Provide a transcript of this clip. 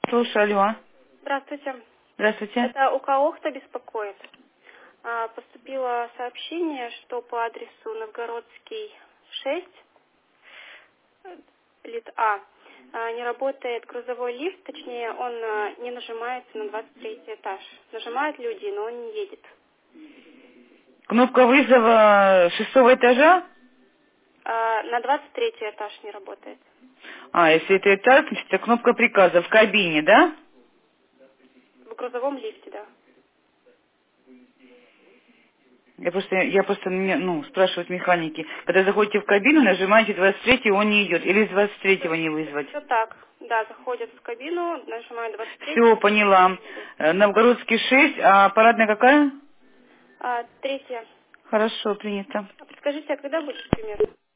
Слушаю, алло. Здравствуйте. Здравствуйте. Это у кого кто беспокоит? Поступило сообщение, что по адресу Новгородский 6, лит не работает грузовой лифт, точнее, он не нажимается на 23 этаж. Нажимают люди, но он не едет. Кнопка вызова шестого этажа? На 23 этаж не работает. Если это этаж, значит, это кнопка приказа в кабине, да? В грузовом лифте, да. Я просто спрашивают механики. Когда заходите в кабину, нажимаете 23, он не идет. Или с 23 не вызвать. Все так. Да, заходят в кабину, нажимают 23, Все, поняла. не идут. Новгородский 6, а парадная какая? Третье. Хорошо, принято. Подскажите, а когда будет примерно?